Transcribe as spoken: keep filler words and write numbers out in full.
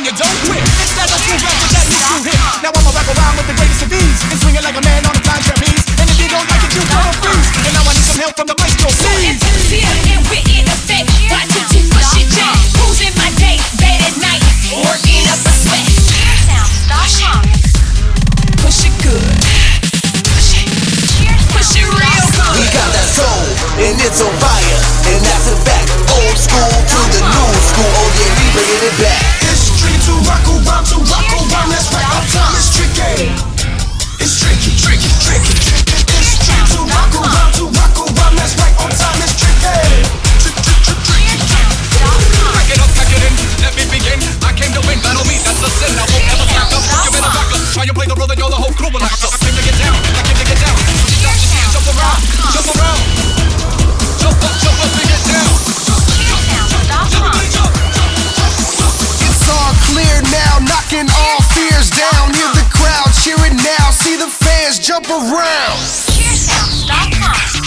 you don't quit. Instead of school rappers that you screw hit. Now I'ma rap around with the greatest of ease and swing it like a man on a time trapeze. And if you don't like it, you gonna freeze. And now I need some help from the maestro, please. M C and we're in effect. Watch it to push it down. Who's in my day, bed at night, working up a sweat. Push it, push it good. Push it, push it real good. We got that soul, and it's on fire, and that's a fact. Old school to the new school, oh yeah, we bringing it back. It's tricky to rock around, to rock around, that's right on time. It's tricky, it's tricky, tricky, tricky. It's tricky to rock around, to rock around, that's right on time. It's tricky. Back it up, back it in, let me begin. I came to win, battle me, that's a sin. I won't ever back up, you better back up. Try and play the role, then you're the whole crew will act up. Came to get down, I came to get down. Jump around, jump around. Jump up, jump up and get down. It's all clear now, knocking all fears down. Hear the crowd cheering now, see the fans jump around. Cheersound dot com